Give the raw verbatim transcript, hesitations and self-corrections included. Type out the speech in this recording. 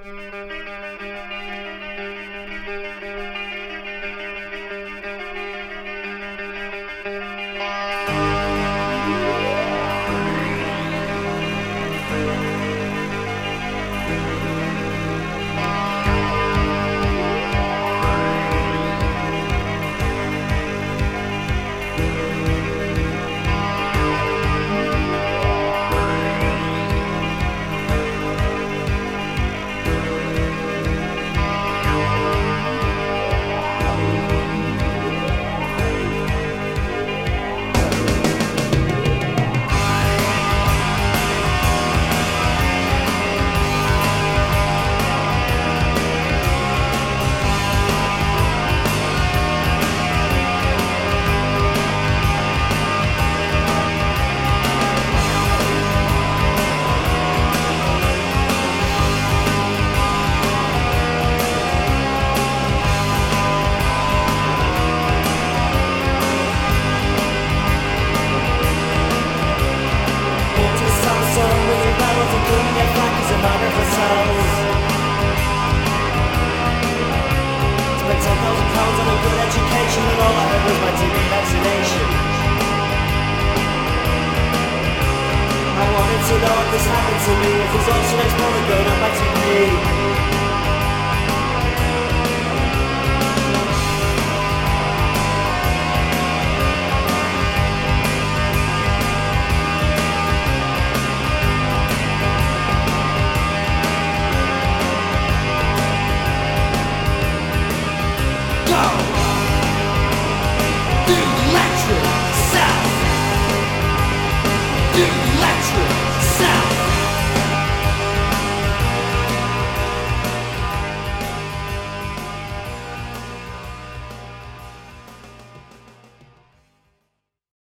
And all I heard was my T V vaccination. I wanted to know if this happened to me. If it's also next morning, go to my T V.